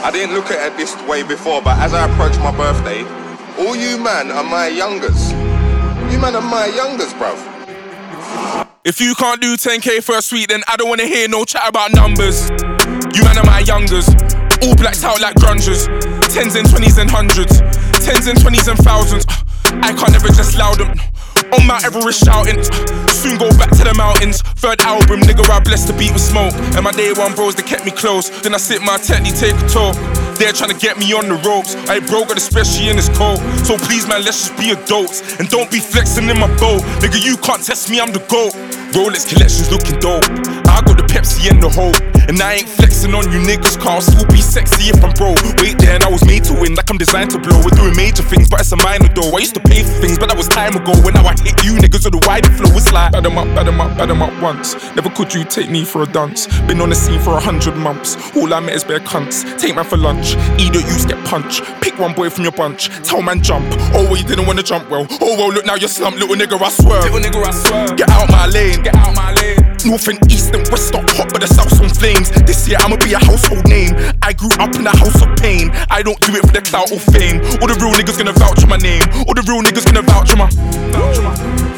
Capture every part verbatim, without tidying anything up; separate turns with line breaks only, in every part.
I didn't look at it this way before, but as I approach my birthday, all you man are my youngers. You man are my youngers, bruv.
If you can't do ten K for a suite, then I don't wanna hear no chat about numbers. You man are my youngers, all blacked out like grungers. Tens and twenties and hundreds, tens and twenties and thousands. I can't ever just loud them. On Mount Everest shouting, soon go back to the mountains. Third album, nigga, I blessed the beat with smoke. And my day one bros, they kept me close. Then I sit my technique, take a talk. They're trying to get me on the ropes. I broke it, especially in this cold. So please, man, let's just be adults. And don't be flexing in my boat. Nigga, you can't test me, I'm the GOAT. Rolex collections looking dope. I got the Pepsi and the Hope. And I ain't flexing on you niggas, cause I'll still be sexy if I'm broke. Wait there, and I was made to win, like I'm designed to blow. We're doing major things, but it's a minor though. I used to pay for things, but that was time ago. When now I hit you niggas with the wider flow, it's like bad 'em up, bad 'em up, bad 'em up once. Never could you take me for a dance. Been on the scene for a hundred months. All I met is bare cunts. Take man for lunch, either you get punched. Pick one boy from your bunch, tell man jump. Oh well, you didn't wanna jump well. Oh well, look now you're slumped, little nigga, I swear. Little nigga, I swear. Get out my lane, get out my lane. North and east and west are hot, but the south's on flames. This year I'ma be a household name. I grew up in a house of pain. I don't do it for the clout or fame. All the real niggas gonna vouch for my name. All the real niggas gonna vouch for my. Vouch for my.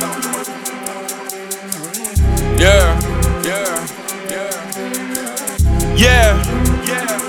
Yeah, yeah, yeah, yeah, yeah.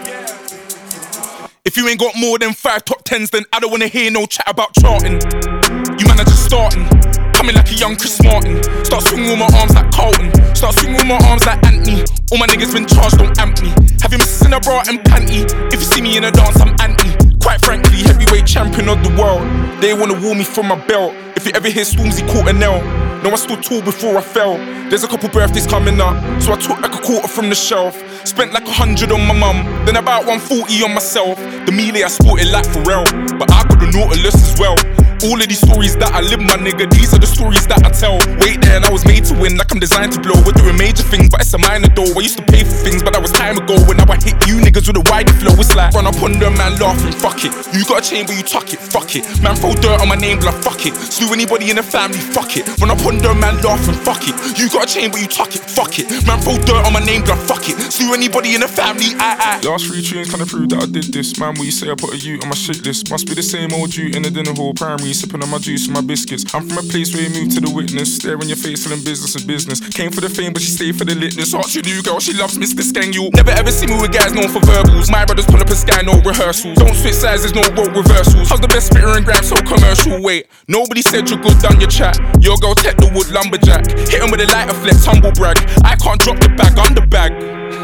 If you ain't got more than five top tens, then I don't wanna hear no chat about charting. You man are just starting. Coming like a young Chris Martin. Start swinging with my arms like Carlton. Start swinging with my arms like Anthony. All my niggas been charged, don't amp me. Have you missing a bra and panty? If you see me in a dance, I'm anti. Quite frankly, heavyweight champion of the world. They wanna woo me from my belt. If you ever hear Stormzy caught an L. No, I stood tall before I fell. There's a couple birthdays coming up, so I took like a quarter from the shelf. Spent like a hundred on my mum, then about one forty on myself. The melee I sported like Pharrell, but I got the Nautilus as well. All of these stories that I live, my nigga, these are the stories that I tell. Wait there, and I was made to win, like I'm designed to blow. We're doing major things, but it's a minor though. I used to pay for things, but that was time ago. When now I hit you niggas with a wider flow, it's like run up on them, man, laughing, fuck it. You got a chain, but you tuck it, fuck it. Man, throw dirt on my name, blood, fuck it. Slew anybody in the family, fuck it. Run up on them, man, laughing, fuck it. You got a chain, but you tuck it, fuck it. Man, throw dirt on my name, blood, fuck it. Slew anybody in the family, I, I.
Last three tunes kinda prove that I did this. Man, what you say I put a U on my shit list. Must be the same old you in the dinner hall, primary, sipping on my juice and my biscuits. I'm from a place where you move to the witness. Stare in your face, selling business is business. Came for the fame, but she stayed for the litness. Ask your new girl, she loves Mister Skangul. Never ever see me with guys known for verbals. My brothers pull up a sky, no rehearsals. Don't switch sides, there's no role reversals. How's the best spitter and gram so commercial? Wait, nobody said you're good, done your chat. Your girl tech the wood lumberjack. Hit him with a lighter flex, humble brag. I can't drop the bag, I'm the bag.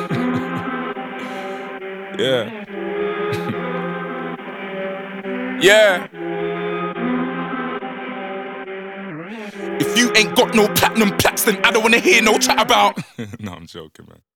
Yeah. Yeah. If you ain't got no platinum plaques, then I don't wanna hear no chat about. No, I'm joking, man.